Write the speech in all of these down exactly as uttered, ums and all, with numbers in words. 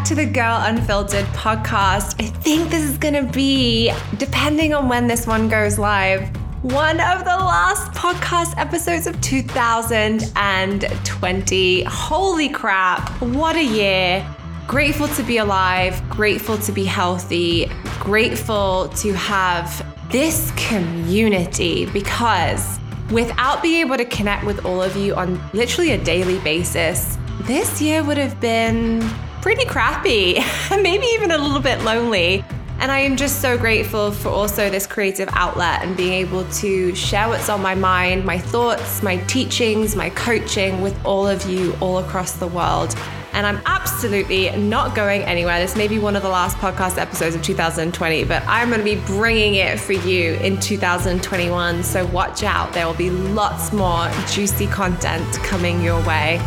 to the Girl Unfiltered podcast. I think this is going to be, depending on when this one goes live, one of the last podcast episodes of two thousand twenty. Holy crap, what a year. Grateful to be alive, grateful to be healthy, grateful to have this community, because without being able to connect with all of you on literally a daily basis, this year would have been pretty crappy, maybe even a little bit lonely. And I am just so grateful for also this creative outlet and being able to share what's on my mind, my thoughts, my teachings, my coaching with all of you all across the world. And I'm absolutely not going anywhere. This may be one of the last podcast episodes of two thousand twenty, but I'm going to be bringing it for you in two thousand twenty-one. So watch out. There will be lots more juicy content coming your way.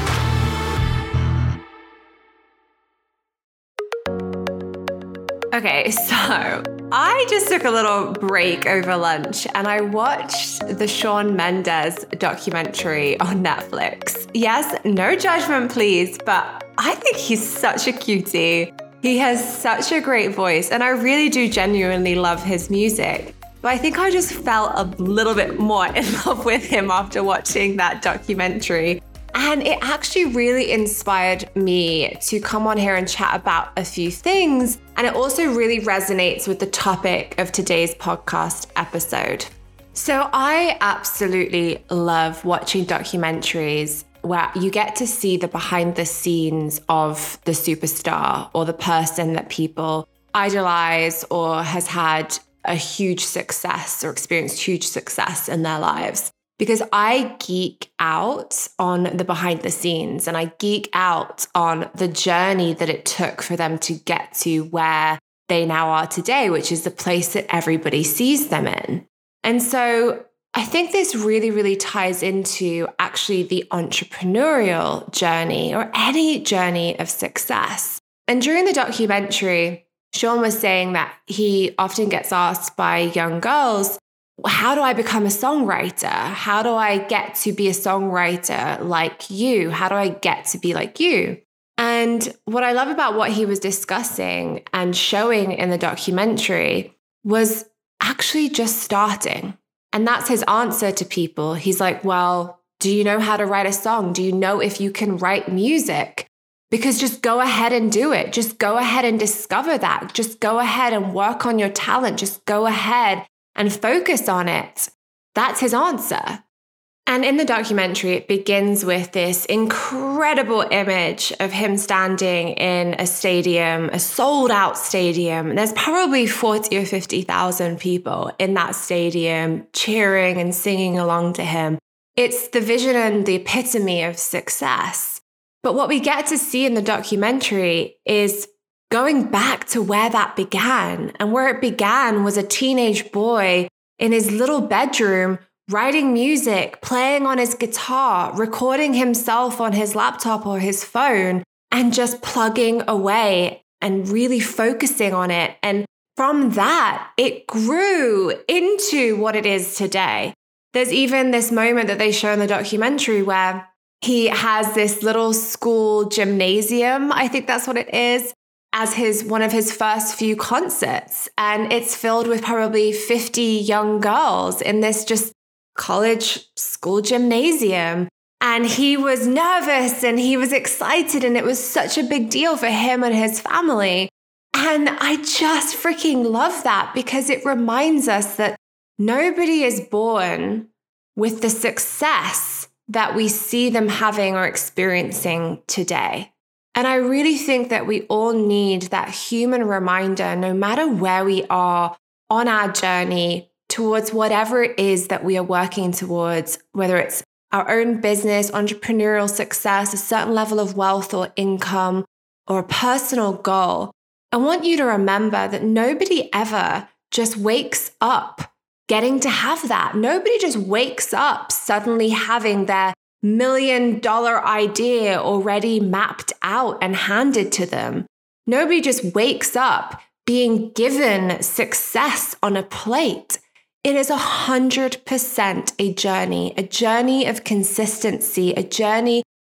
Okay, so I just took a little break over lunch and I watched the Shawn Mendes documentary on Netflix. Yes, no judgment please, but I think he's such a cutie. He has such a great voice and I really do genuinely love his music. But I think I just felt a little bit more in love with him after watching that documentary. And it actually really inspired me to come on here and chat about a few things. And it also really resonates with the topic of today's podcast episode. So I absolutely love watching documentaries where you get to see the behind the scenes of the superstar or the person that people idolize or has had a huge success or experienced huge success in their lives. Because I geek out on the behind the scenes and I geek out on the journey that it took for them to get to where they now are today, which is the place that everybody sees them in. And so I think this really, really ties into actually the entrepreneurial journey or any journey of success. And during the documentary, Shawn was saying that he often gets asked by young girls, how do I become a songwriter? How do I get to be a songwriter like you? How do I get to be like you? And what I love about what he was discussing and showing in the documentary was actually just starting. And that's his answer to people. He's like, well, do you know how to write a song? Do you know if you can write music? Because just go ahead and do it. Just go ahead and discover that. Just go ahead and work on your talent. Just go ahead and focus on it. That's his answer. And in the documentary, it begins with this incredible image of him standing in a stadium, a sold out stadium. And there's probably forty or fifty thousand people in that stadium cheering and singing along to him. It's the vision and the epitome of success. But what we get to see in the documentary is going back to where that began. And where it began was a teenage boy in his little bedroom, writing music, playing on his guitar, recording himself on his laptop or his phone, and just plugging away and really focusing on it. And from that, it grew into what it is today. There's even this moment that they show in the documentary where he has this little school gymnasium, I think that's what it is, as his one of his first few concerts. And it's filled with probably fifty young girls in this just college school gymnasium. And he was nervous and he was excited and it was such a big deal for him and his family. And I just freaking love that because it reminds us that nobody is born with the success that we see them having or experiencing today. And I really think that we all need that human reminder, no matter where we are on our journey towards whatever it is that we are working towards, whether it's our own business, entrepreneurial success, a certain level of wealth or income, or a personal goal. I want you to remember that nobody ever just wakes up getting to have that. Nobody just wakes up suddenly having their million dollar idea already mapped out and handed to them. Nobody just wakes up being given success on a plate. It is a hundred percent a journey, a journey of consistency, a journey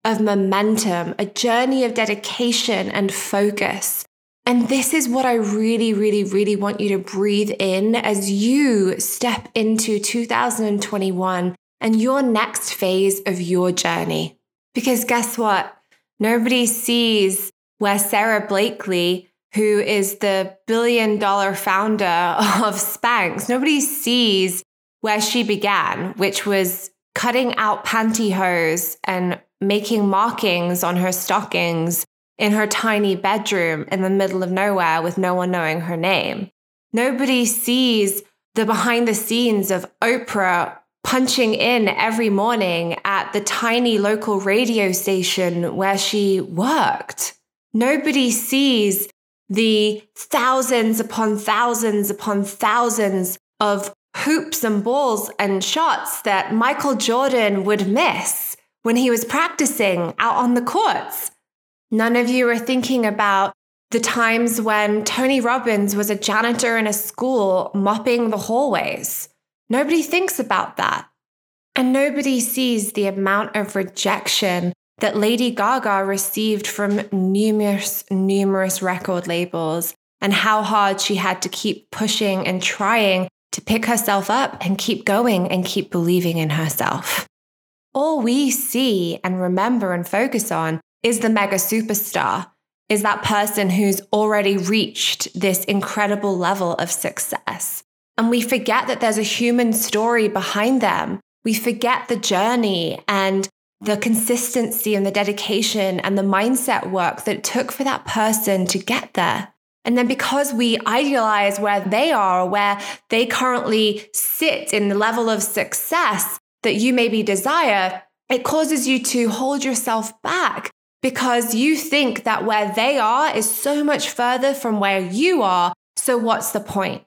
of momentum, a journey of dedication and focus. And this is what I really, really, really want you to breathe in as you step into two thousand twenty-one and your next phase of your journey. Because guess what? Nobody sees where Sara Blakely, who is the billion dollar founder of Spanx, nobody sees where she began, which was cutting out pantyhose and making markings on her stockings in her tiny bedroom in the middle of nowhere with no one knowing her name. Nobody sees the behind the scenes of Oprah punching in every morning at the tiny local radio station where she worked. Nobody sees the thousands upon thousands upon thousands of hoops and balls and shots that Michael Jordan would miss when he was practicing out on the courts. None of you are thinking about the times when Tony Robbins was a janitor in a school mopping the hallways. Nobody thinks about that. And nobody sees the amount of rejection that Lady Gaga received from numerous, numerous record labels and how hard she had to keep pushing and trying to pick herself up and keep going and keep believing in herself. All we see and remember and focus on is the mega superstar, is that person who's already reached this incredible level of success. And we forget that there's a human story behind them. We forget the journey and the consistency and the dedication and the mindset work that it took for that person to get there. And then because we idealize where they are, where they currently sit in the level of success that you maybe desire, it causes you to hold yourself back because you think that where they are is so much further from where you are. So what's the point?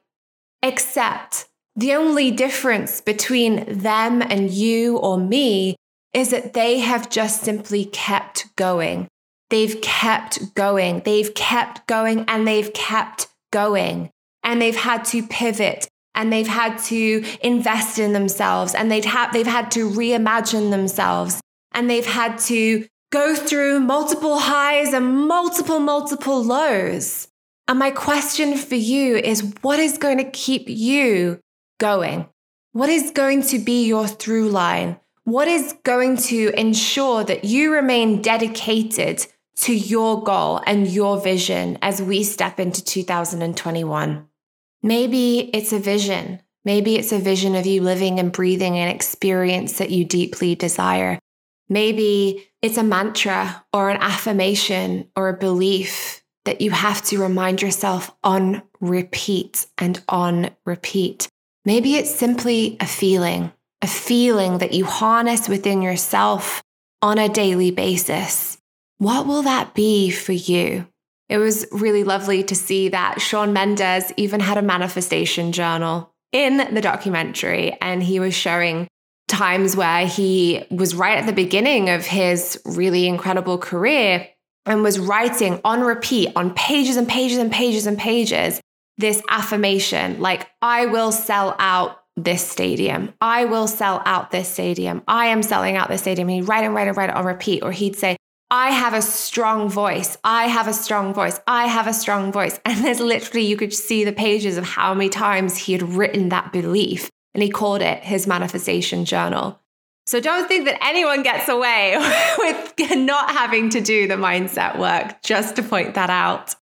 Except the only difference between them and you or me is that they have just simply kept going. They've kept going. They've kept going and they've kept going. And they've had to pivot and they've had to invest in themselves and they've had, they've had to reimagine themselves and they've had to go through multiple highs and multiple, multiple lows. And my question for you is, what is going to keep you going? What is going to be your through line? What is going to ensure that you remain dedicated to your goal and your vision as we step into two thousand twenty-one? Maybe it's a vision. Maybe it's a vision of you living and breathing an experience that you deeply desire. Maybe it's a mantra or an affirmation or a belief that you have to remind yourself on repeat and on repeat. Maybe it's simply a feeling, a feeling that you harness within yourself on a daily basis. What will that be for you? It was really lovely to see that Shawn Mendes even had a manifestation journal in the documentary, and he was showing times where he was right at the beginning of his really incredible career and was writing on repeat on pages and pages and pages and pages this affirmation like, I will sell out this stadium. I will sell out this stadium. I am selling out this stadium. And he'd write and write and write it on repeat. Or he'd say, I have a strong voice. I have a strong voice. I have a strong voice. And there's literally, you could see the pages of how many times he had written that belief. And he called it his manifestation journal. So don't think that anyone gets away with not having to do the mindset work, just to point that out.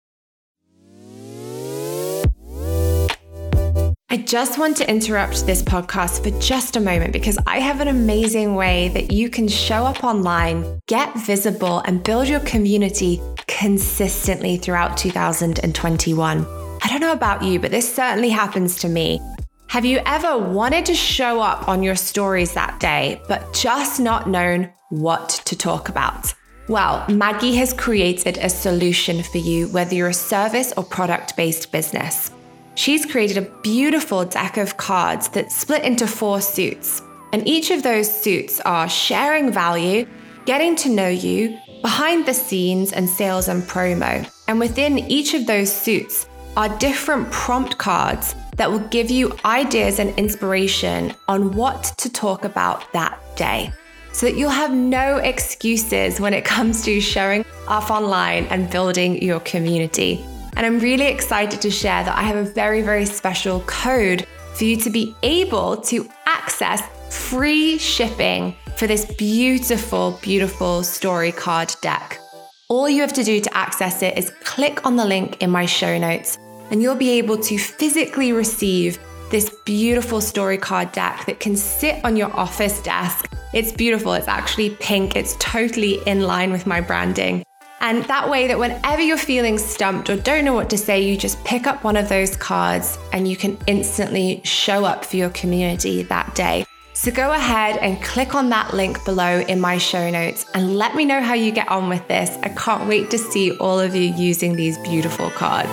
I just want to interrupt this podcast for just a moment because I have an amazing way that you can show up online, get visible, and build your community consistently throughout two thousand twenty-one. I don't know about you, but this certainly happens to me. Have you ever wanted to show up on your stories that day, but just not known what to talk about? Well, Maggie has created a solution for you, whether you're a service or product-based business. She's created a beautiful deck of cards that split into four suits. And each of those suits are sharing value, getting to know you, behind the scenes, and sales and promo. And within each of those suits are different prompt cards that will give you ideas and inspiration on what to talk about that day. so that you'll have no excuses when it comes to showing off online and building your community. And I'm really excited to share that I have a very, very special code for you to be able to access free shipping for this beautiful, beautiful story card deck. All you have to do to access it is click on the link in my show notes, and you'll be able to physically receive this beautiful story card deck that can sit on your office desk. It's beautiful. It's actually pink. It's totally in line with my branding. And that way that whenever you're feeling stumped or don't know what to say, you just pick up one of those cards and you can instantly show up for your community that day. So go ahead and click on that link below in my show notes and let me know how you get on with this. I can't wait to see all of you using these beautiful cards.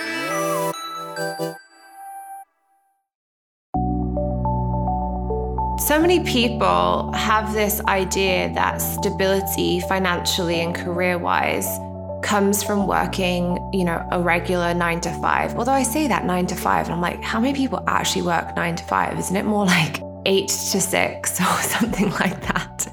So many people have this idea that stability financially and career-wise comes from working, you know, a regular nine to five. Although I say that nine to five, and I'm like, how many people actually work nine to five? Isn't it more like eight to six or something like that?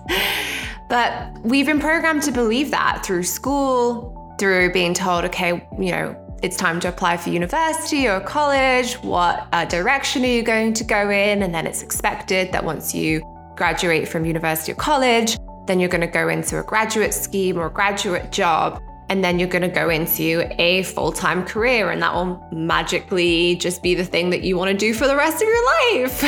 But we've been programmed to believe that through school, through being told, okay, you know, it's time to apply for university or college. What uh, direction are you going to go in? And then it's expected that once you graduate from university or college, then you're going to go into a graduate scheme or a graduate job. And then you're going to go into a full-time career, and that will magically just be the thing that you want to do for the rest of your life.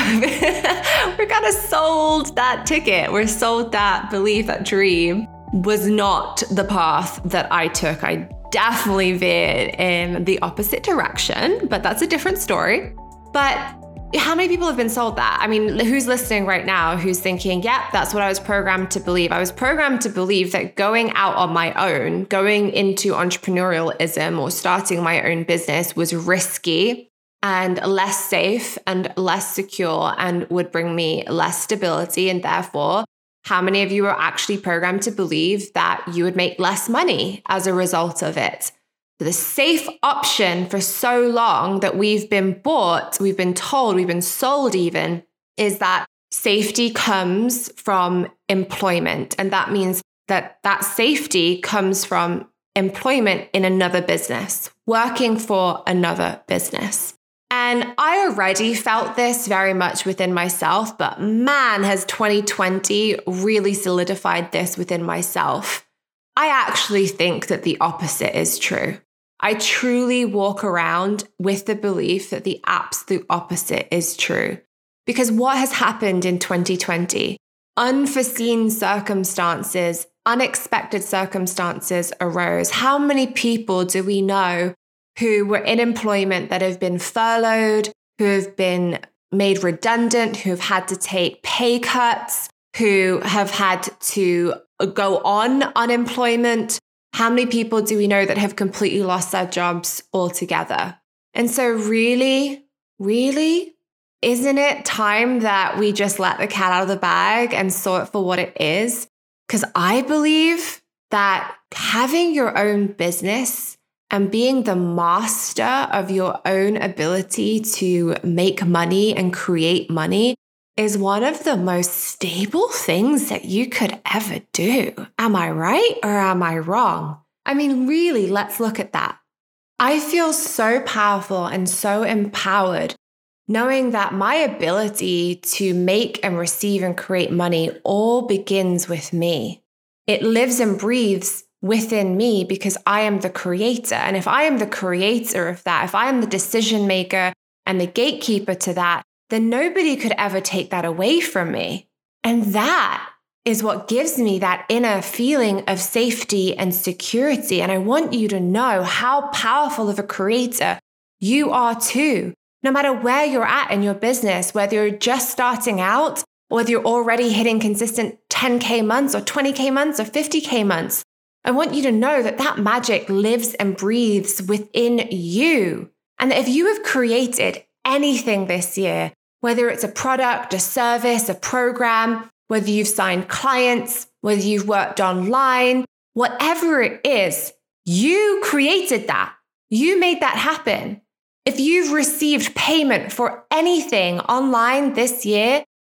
We're kind of sold that ticket. We're sold that belief, that dream was not the path that I took. I definitely veered in the opposite direction, but that's a different story. But how many people have been sold that? I mean, who's listening right now who's thinking, yeah, that's what I was programmed to believe. I was programmed to believe that going out on my own, going into entrepreneurialism or starting my own business was risky and less safe and less secure and would bring me less stability. And therefore, how many of you are actually programmed to believe that you would make less money as a result of it? The safe option for so long that we've been bought, we've been told, we've been sold even, is that safety comes from employment. And that means that that safety comes from employment in another business, working for another business. And I already felt this very much within myself, but man, has twenty twenty really solidified this within myself. I actually think that the opposite is true. I truly walk around with the belief that the absolute opposite is true. Because what has happened in twenty twenty? Unforeseen circumstances, unexpected circumstances arose. How many people do we know who were in employment that have been furloughed, who have been made redundant, who have had to take pay cuts, who have had to go on unemployment? How many people do we know that have completely lost their jobs altogether? And so really, really, isn't it time that we just let the cat out of the bag and saw it for what it is? Because I believe that having your own business and being the master of your own ability to make money and create money is one of the most stable things that you could ever do. Am I right or am I wrong? I mean, really, let's look at that. I feel so powerful and so empowered knowing that my ability to make and receive and create money all begins with me. It lives and breathes within me because I am the creator. And if I am the creator of that, if I am the decision maker and the gatekeeper to that, then nobody could ever take that away from me. And that is what gives me that inner feeling of safety and security. And I want you to know how powerful of a creator you are too. No matter where you're at in your business, whether you're just starting out, or whether you're already hitting consistent ten K months or twenty K months or fifty K months, I want you to know that that magic lives and breathes within you. And that if you have created anything this year, whether it's a product, a service, a program, whether you've signed clients, whether you've worked online, whatever it is, you created that. You made that happen. If you've received payment for anything online this year,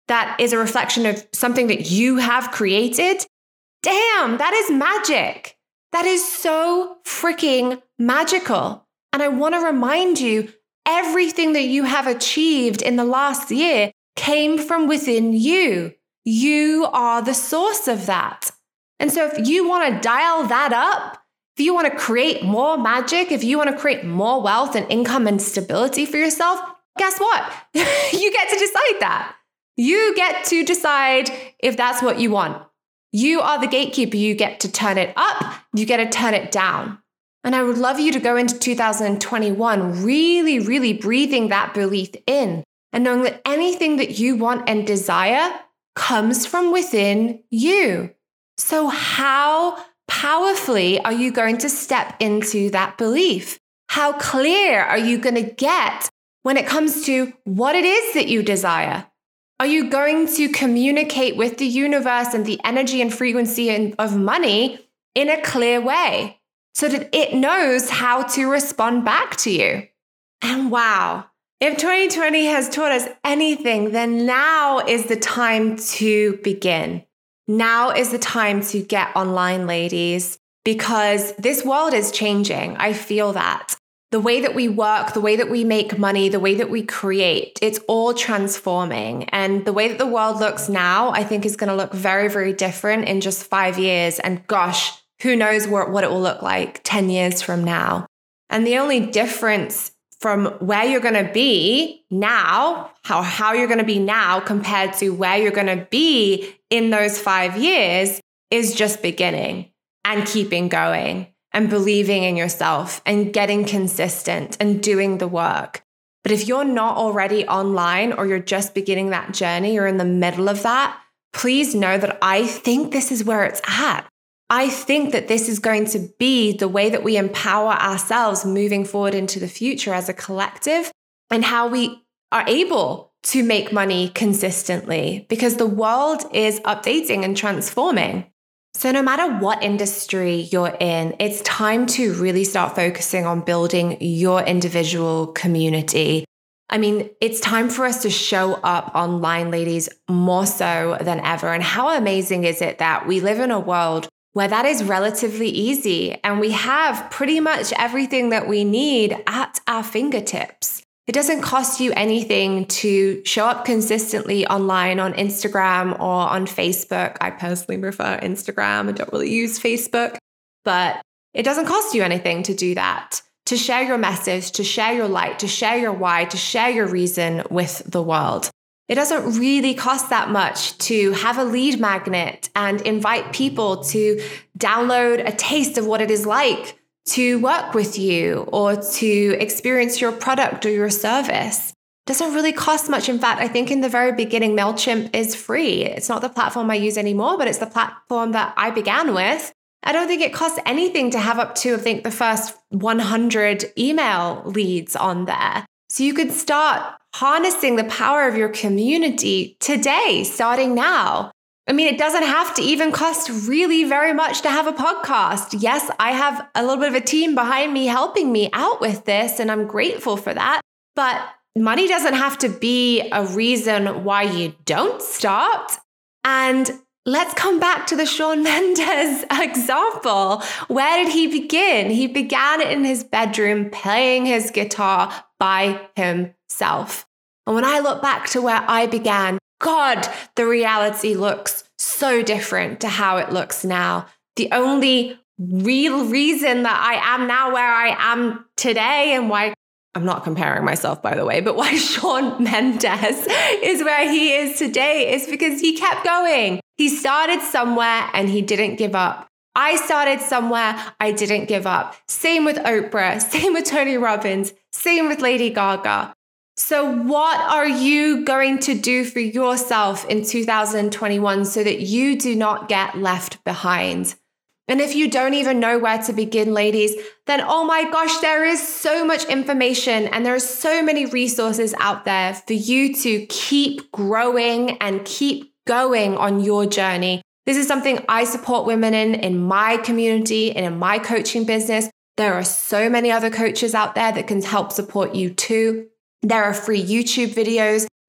that is a reflection of something that you have created, damn, that is magic. That is so freaking magical. And I want to remind you, everything that you have achieved in the last year came from within you. You are the source of that. And so if you want to dial that up, if you want to create more magic, if you want to create more wealth and income and stability for yourself, guess what? You get to decide that. You get to decide if that's what you want. You are the gatekeeper. You get to turn it up. You get to turn it down. And I would love you to go into two thousand twenty-one really, really breathing that belief in and knowing that anything that you want and desire comes from within you. So how powerfully are you going to step into that belief? How clear are you going to get when it comes to what it is that you desire? Are you going to communicate with the universe and the energy and frequency of money in a clear way so that it knows how to respond back to you? And wow, if twenty twenty has taught us anything, then now is the time to begin. Now is the time to get online, ladies, because this world is changing. I feel that. The way that we work, the way that we make money, the way that we create, it's all transforming. And the way that the world looks now, I think is going to look very, very different in just five years. And gosh, who knows what, what it will look like ten years from now. And the only difference from where you're going to be now, how, how you're going to be now compared to where you're going to be in those five years is just beginning and keeping going and believing in yourself and getting consistent and doing the work. But if you're not already online or you're just beginning that journey, you're in the middle of that, please know that I think this is where it's at. I think that this is going to be the way that we empower ourselves moving forward into the future as a collective and how we are able to make money consistently because the world is updating and transforming. So no matter what industry you're in, it's time to really start focusing on building your individual community. I mean, it's time for us to show up online, ladies, more so than ever. And how amazing is it that we live in a world where that is relatively easy and we have pretty much everything that we need at our fingertips. It doesn't cost you anything to show up consistently online on Instagram or on Facebook. I personally prefer Instagram. I don't really use Facebook, but it doesn't cost you anything to do that, to share your message, to share your light, to share your why, to share your reason with the world. It doesn't really cost that much to have a lead magnet and invite people to download a taste of what it is like to work with you or to experience your product or your service. It doesn't really cost much. In fact, I think in the very beginning, MailChimp is free. It's not the platform I use anymore, but it's the platform that I began with. I don't think it costs anything to have up to, I think, the first one hundred email leads on there. So you could start harnessing the power of your community today, starting now. I mean, it doesn't have to even cost really very much to have a podcast. Yes, I have a little bit of a team behind me helping me out with this, and I'm grateful for that. But money doesn't have to be a reason why you don't start. And let's come back to the Shawn Mendes example. Where did he begin? He began in his bedroom playing his guitar by himself. And when I look back to where I began, God, the reality looks so different to how it looks now. The only real reason that I am now where I am today and why I'm not comparing myself, by the way, but why Shawn Mendes is where he is today is because he kept going. He started somewhere and he didn't give up. I started somewhere, I didn't give up. Same with Oprah, same with Tony Robbins, same with Lady Gaga. So what are you going to do for yourself in two thousand twenty-one so that you do not get left behind? And if you don't even know where to begin, ladies, then oh my gosh, there is so much information and there are so many resources out there for you to keep growing and keep going on your journey. This is something I support women in, in my community and in my coaching business. There are so many other coaches out there that can help support you too. There are free YouTube videos.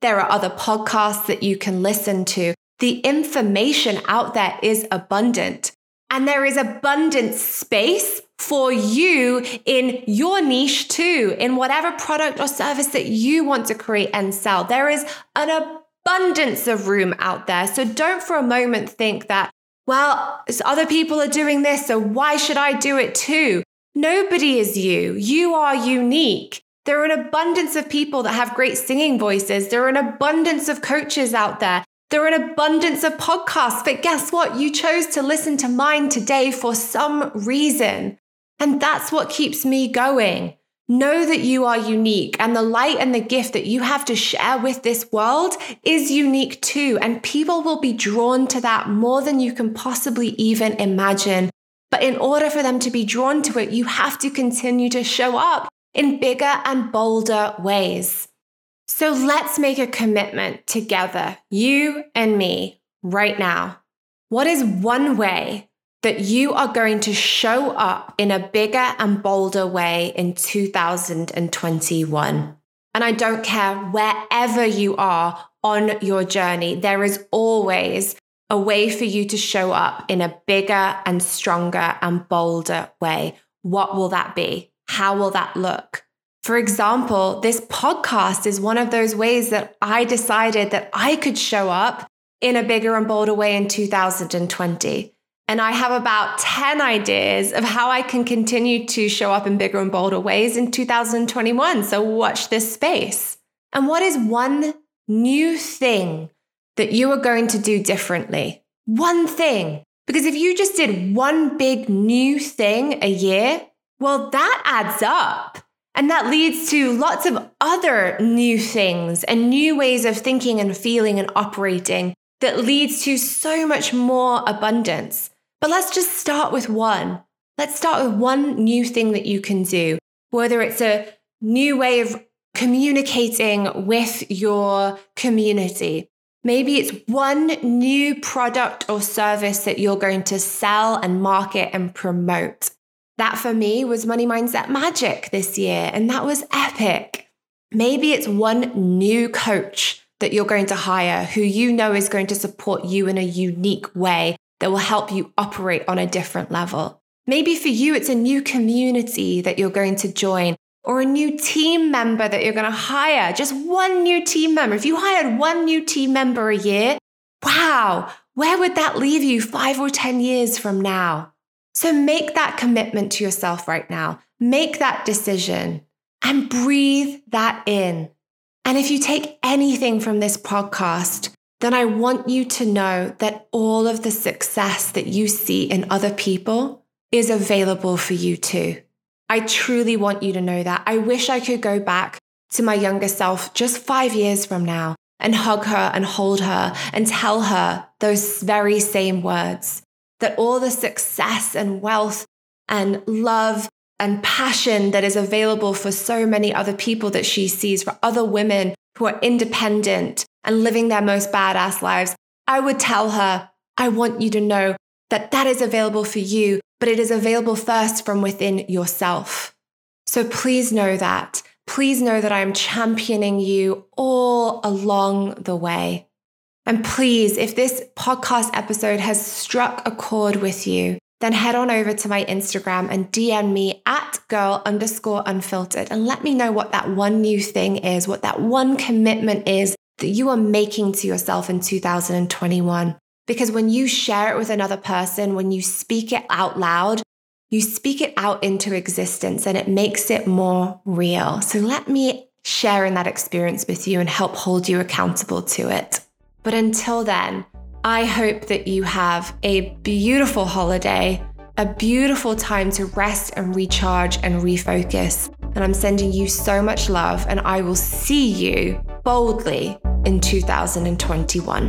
There are other podcasts that you can listen to. The information out there is abundant. And there is abundant space for you in your niche too, in whatever product or service that you want to create and sell. There is an abundance of room out there. So don't for a moment think that, well, other people are doing this, so why should I do it too? Nobody is you. You are unique. There are an abundance of people that have great singing voices. There are an abundance of coaches out there. There are an abundance of podcasts, but guess what? You chose to listen to mine today for some reason. And that's what keeps me going. Know that you are unique, and the light and the gift that you have to share with this world is unique too. And people will be drawn to that more than you can possibly even imagine. But in order for them to be drawn to it, you have to continue to show up in bigger and bolder ways. So let's make a commitment together, you and me, right now. What is one way that you are going to show up in a bigger and bolder way in two thousand twenty-one? And I don't care wherever you are on your journey, there is always a way for you to show up in a bigger and stronger and bolder way. What will that be? How will that look? For example, this podcast is one of those ways that I decided that I could show up in a bigger and bolder way in two thousand twenty. And I have about ten ideas of how I can continue to show up in bigger and bolder ways in two thousand twenty-one. So watch this space. And what is one new thing that you are going to do differently? One thing. Because if you just did one big new thing a year, well, that adds up. And that leads to lots of other new things and new ways of thinking and feeling and operating that leads to so much more abundance. But let's just start with one. Let's start with one new thing that you can do, whether it's a new way of communicating with your community. Maybe it's one new product or service that you're going to sell and market and promote. That for me was Money Mindset Magic this year, and that was epic. Maybe it's one new coach that you're going to hire who you know is going to support you in a unique way that will help you operate on a different level. Maybe for you, it's a new community that you're going to join, or a new team member that you're going to hire. Just one new team member. If you hired one new team member a year, wow, where would that leave you five or ten years from now? So make that commitment to yourself right now. Make that decision and breathe that in. And if you take anything from this podcast, then I want you to know that all of the success that you see in other people is available for you too. I truly want you to know that. I wish I could go back to my younger self just five years from now and hug her and hold her and tell her those very same words. That all the success and wealth and love and passion that is available for so many other people that she sees, for other women who are independent and living their most badass lives, I would tell her, I want you to know that that is available for you, but it is available first from within yourself. So please know that. Please know that I am championing you all along the way. And please, if this podcast episode has struck a chord with you, then head on over to my Instagram and D M me at girl underscore unfiltered and let me know what that one new thing is, what that one commitment is that you are making to yourself in two thousand twenty-one. Because when you share it with another person, when you speak it out loud, you speak it out into existence and it makes it more real. So let me share in that experience with you and help hold you accountable to it. But until then, I hope that you have a beautiful holiday, a beautiful time to rest and recharge and refocus. And I'm sending you so much love, and I will see you boldly in two thousand twenty-one.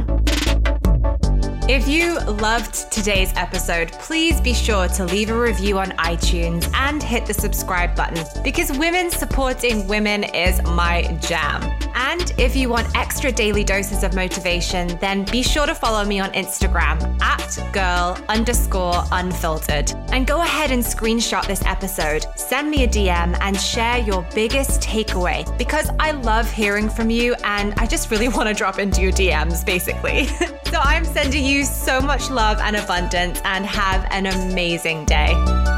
If you loved today's episode, please be sure to leave a review on iTunes and hit the subscribe button, because women supporting women is my jam. And if you want extra daily doses of motivation, then be sure to follow me on Instagram at girl underscore unfiltered. And go ahead and screenshot this episode, send me a D M, and share your biggest takeaway, because I love hearing from you and I just really want to drop into your D Ms, basically. So I'm sending you so much love and abundance, and have an amazing day.